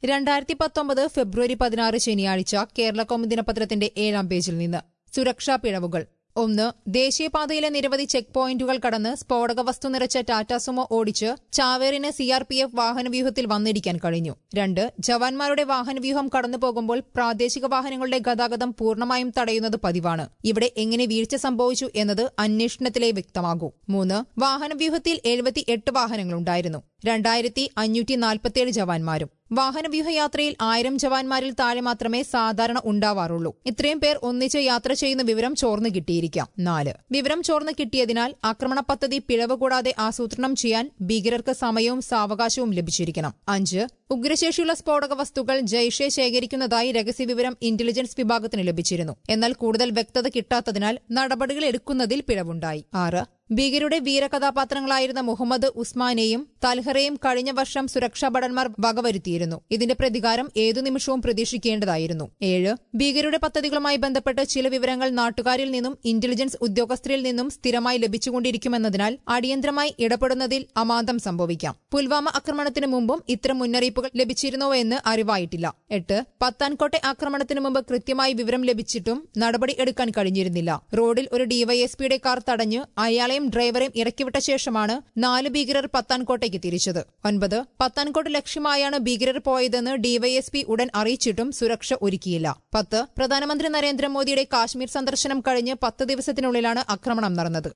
2019 ഫെബ്രുവരി 16 ശനിയാഴ്ച കേരള കൗമുദി ദിനപത്രത്തിന്റെ 7-ാം പേജിൽ നിന്ന് സുരക്ഷാ പിഴവുകൾ. 1. ദേശീയപാതയിലെ നിരവധി ചെക്ക് പോയിന്റുകൾ കടന്ന് സ്ഫോടക വസ്തു നിറച്ച ടാറ്റാ സുമോ ഓടിച്ച് ചാവേറിന് സിആർപിഎഫ് വാഹനവ്യൂഹത്തിൽ വന്നിടിക്കാൻ കഴിഞ്ഞു. 2. ജവാന്മാരുടെ വാഹനവ്യൂഹം കടന്നുപോകുമ്പോൾ പ്രാദേശിക വാഹനങ്ങളുടെ ഗതാഗതം പൂർണ്ണമായും തടയുന്നത് പതിവാണ്. ഇവിടെ എങ്ങനെ വീഴ്ച സംഭവിച്ചു എന്നത് അന്വേഷണത്തിലേ വ്യക്തമാകൂ. 3. വാഹനവ്യൂഹത്തിൽ 78 വാഹനങ്ങളുണ്ടായിരുന്നു. 2547 ജവാന്മാരും. വാഹനവ്യൂഹയാത്രയിൽ 1000 ജവാന്മാരിൽ താഴെ മാത്രമേ സാധാരണ ഉണ്ടാവാറുള്ളൂ. ഇത്രയും പേർ ഒന്നിച്ച് യാത്ര ചെയ്യുന്ന വിവരം ചോർന്നു കിട്ടിയിരിക്കാം. 4. വിവരം ചോർന്നു കിട്ടിയതിനാൽ ആക്രമണ പദ്ധതി പിഴവ് കൂടാതെ ആസൂത്രണം ചെയ്യാൻ ഭീകരർക്ക് സമയവും സാവകാശവും ലഭിച്ചിരിക്കണം. 5. ഉഗ്രശേഷിയുള്ള സ്ഫോടക വസ്തുക്കൾ ജയ്ഷെ ശേഖരിക്കുന്നതായി രഹസ്യവിവരം ഇന്റലിജൻസ് വിഭാഗത്തിന് ലഭിച്ചിരുന്നു. എന്നാൽ കൂടുതൽ വ്യക്തത കിട്ടാത്തതിനാൽ നടപടികൾ എടുക്കുന്നതിൽ പിഴവുണ്ടായി. 6. ഭീകരരുടെ വീരകഥാപാത്രങ്ങളായിരുന്ന മുഹമ്മദ് ഉസ്മാനെയും തൽഹറയും കഴിഞ്ഞ വർഷം സുരക്ഷാ ഭടന്മാർ വകവരുത്തിയിരുന്നു. ഇതിന്റെ പ്രതികാരം ഏതു നിമിഷവും പ്രതീക്ഷിക്കേണ്ടതായിരുന്നു. 7. ഭീകരരുടെ പദ്ധതികളുമായി ബന്ധപ്പെട്ട് ചില വിവരങ്ങൾ നാട്ടുകാരിൽ നിന്നും ഇന്റലിജൻസ് ഉദ്യോഗസ്ഥരിൽ നിന്നും സ്ഥിരമായി ലഭിച്ചുകൊണ്ടിരിക്കുമെന്നതിനാൽ അടിയന്തരമായി ഇടപെടുന്നതിൽ അമാന്തം സംഭവിക്കാം. പുൽവാമ ആക്രമണത്തിന് മുമ്പും ഇത്തരം മുന്നറിയിപ്പുകൾ ലഭിച്ചിരുന്നോ എന്ന് അറിവായിട്ടില്ല. 8. പത്താൻകോട്ടെ ആക്രമണത്തിന് മുമ്പ് കൃത്യമായി വിവരം ലഭിച്ചിട്ടും നടപടി എടുക്കാൻ കഴിഞ്ഞിരുന്നില്ല. റോഡിൽ ഒരു ഡിവൈഎസ്പിയുടെ കാർ തടഞ്ഞ് അയാളെയും ഡ്രൈവറെയും ഇറക്കിവിട്ട ശേഷമാണ് 4 ഭീകരർ പത്താൻകോട്ടേക്ക് തിരിച്ചത്. 9. പത്താൻകോട്ട് ലക്ഷ്യമായാണ് ഭീകരർ പോയതെന്ന് ഡിവൈഎസ്പി ഉടൻ അറിയിച്ചിട്ടും സുരക്ഷ ഒരുക്കിയില്ല. 10. പ്രധാനമന്ത്രി നരേന്ദ്രമോദിയുടെ കാശ്മീർ സന്ദർശനം കഴിഞ്ഞ് 10 ദിവസത്തിനുള്ളിലാണ് ആക്രമണം നടന്നത്.